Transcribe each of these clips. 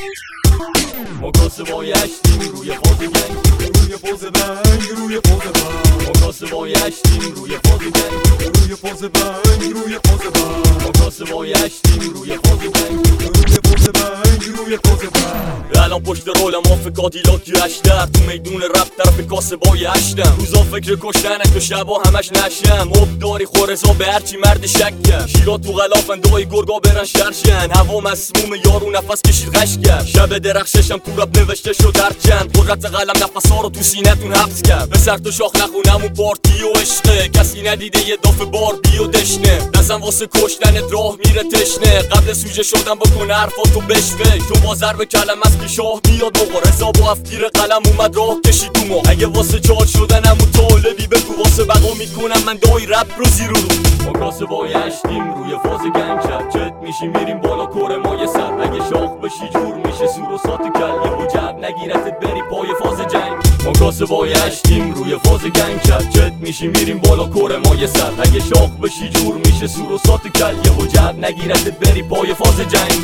مکاسبای اشتیم روی فاز گنگ، روی فاز بنگ، روی فاز بنگ. مکاسبای اشتیم روی فاز گنگ، روی فاز بنگ، روی فاز بنگ. مکاسبای اشتیم روی فاز گنگ، روی فاز بنگ، روی فاز بنگ. الان پشت رول مافکادیلاکی اشتر تو میدون رپ طرف کاسبای اشتم. روزا فکر کشتنه تو شبا همش نشم. مبداری خورزا به هرچی مرد شکم. شیرا تو غلافن دای گرگا برن شرشن. هوا مسموم یارو نفس کشید غش کرد. شب درخششم تو رپ نوشته شد هرچند. قدرت قلم نفس ها رو تو سینتون حبس کرد. به سر تو شاخ نخونم و پارتی و عشقه. کسی ندیده یه دافه بار بیو دشنه. نزن واسه کشتنت راه میره تشنه. قبل سوژه شدم بکن حرفاتو بشوه. تو با ضرب کلم از که شاه میاد موقع رضا با افگیر قلم اومد راه کشید تو ما. اگه واسه چارج شدنم و طالبی بگو واسه بقا میکنم من دای رپ رو زیر رو. مکاسبای اشتیم روی فاز گنگ شب جت میشی میریم بالا کور مایه سر. اگه شاخ بشی جور میشه سور و سات کل. یه جب نگیرتت بری پای فاز جنگ. مکاسبای اشتیم روی فاز گنگ شب جت میشی میریم بالا کور مایه سر. اگه شاخ بشی جور میشه سور و سات کل. یه جب نگیرتت بری پای فاز جنگ.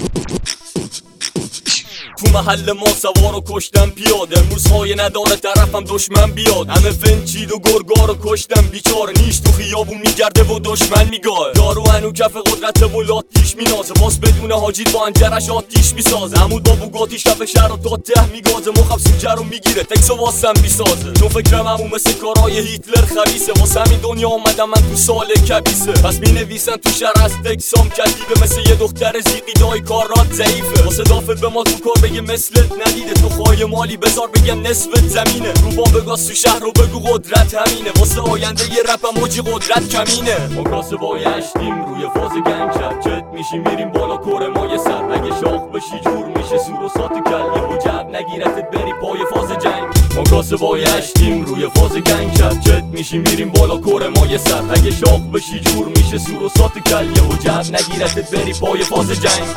تو محل ما سوار و کشتم پیاده. امروز خواهی نداره طرفم دشمن بیاد. همه فنچید و گرگا رو کشتم بیچاره. نیش تو خیابون میگرده و دشمن میگاه. دارو هنو کف قدرت و لاتیش مینازه. باز بدون حاجید با انجرش آتیش میسازه. عمود با بوگاتی شب شهر رو تا ته میگازه. مخب سوجه رو میگیره تکسو واسم میسازه. تو فکرم همون مثل کارای هیتلر خبیسه. واسه همین دنیا آمدم من تو سال کبیسه. پس مینویسن تو شهر از تکسام کدیبه. مثل یه دختر زیقی دای کارات ضعیفه. واسه دافت به ما تو کار بگه مثلت ندیده. تو خواهی مالی بذار بگم نصفت زمینه. رو با بگاز تو شهر رو بگو قدرت همینه. واسه آینده یه رپم موجی قدرت کمینه. مکاسبای اشتیم روی فاز گنگ شب جت میشی میریم بالا کور مایه سر. اگه شاخ بشی جور میشه سور و سات کل. یه جب نگیرتت بری پای فاز جنگ. مکاسبای اشتیم روی فاز گنگ شب جت میشی میریم بالا کور مایه سر. اگه شاخ بشی جور میشه سور و سات کل. یه جب نگیرتت بری پای فاز جنگ.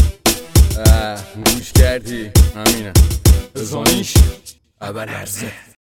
گوش کردی؟ همینه بزانیش اول عرضه.